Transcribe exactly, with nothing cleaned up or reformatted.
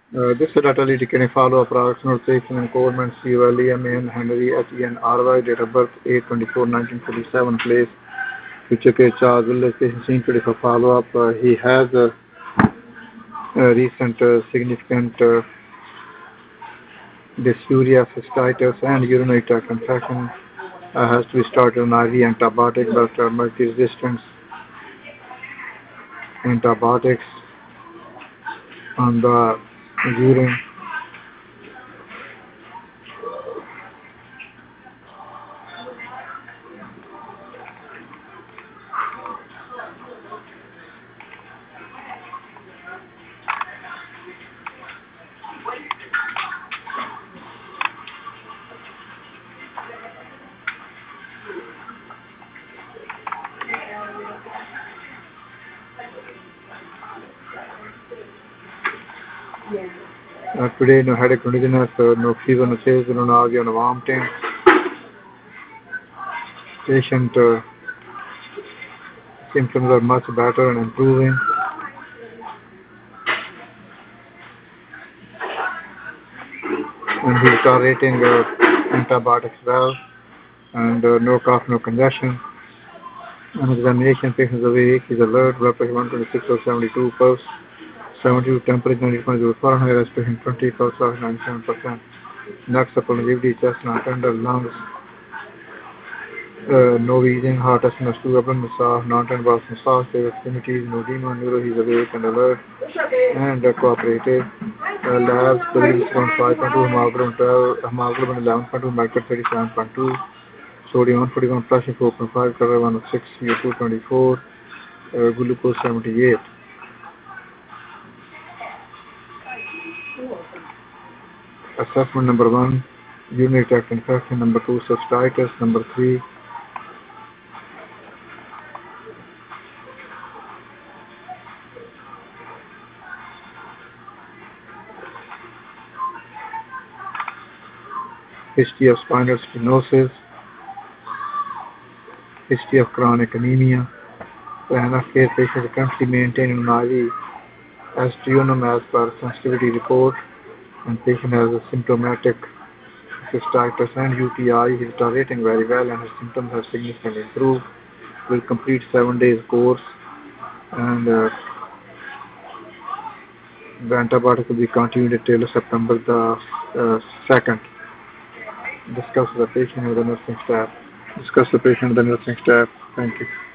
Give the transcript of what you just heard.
Uh, this laterally can follow approximate patient and Coleman C. William N. Henry H. E. N. R. Y. Date of birth eight twenty-four nineteen forty-seven. Place Pichuke Charles Village. Patient seen today for follow up. Uh, he has a, a recent uh, significant uh, dysuria, cystitis, and urinary tract infection. Uh, has to be started on I V antibiotic, but uh, multi-resistance antibiotics on the urine. Uh, today, no headache, no dizziness, uh, no fever, no chills, no nausea, no vomiting. Patient uh, symptoms are much better and improving. And he's tolerating uh, antibiotics well, and uh, no cough, no congestion. On examination, patient is awake, he's alert, blood pressure one twenty-six over seventy-two, pulse seventy-two, temperature ninety point zero Fahrenheit, respiration twenty, pulse oxygen ninety-seven percent. Next, supplementarily, chest not tender, lungs, uh, no wheezing, heart estimate two, abdomen massage, non-tender massage, favorite extremities, no edema, neuro, he's awake and alert, and uh, cooperative. Uh, labs, bilirubin five point two, hemoglobin twelve, hemoglobin eleven point two, mercury thirty-seven point two, sodium one forty-one, potassium four point five, chloride one oh six, C O two twenty-four, uh, glucose seventy-eight. Assessment number one, urinary tract infection. Number two, cystitis. Number three, history of spinal stenosis, history of chronic anemia. Plan of care: patient is currently maintained in I V aztreonam as per sensitivity report, and patient has a symptomatic cystitis and U T I. He is tolerating very well, and his symptoms have significantly improved. Will complete seven days course, and uh, the antibiotic will be continued till September the uh, second. Discuss the patient with the nursing staff. Discuss the patient with the nursing staff. Thank you.